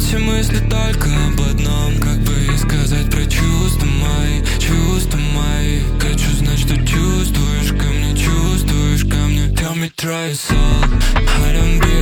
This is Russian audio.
все мысли только об одном. Как бы и сказать про чувства мои, чувства мои. Хочу знать, что чувствуешь ко мне, чувствуешь ко мне. Tell me, try your soul, I don't be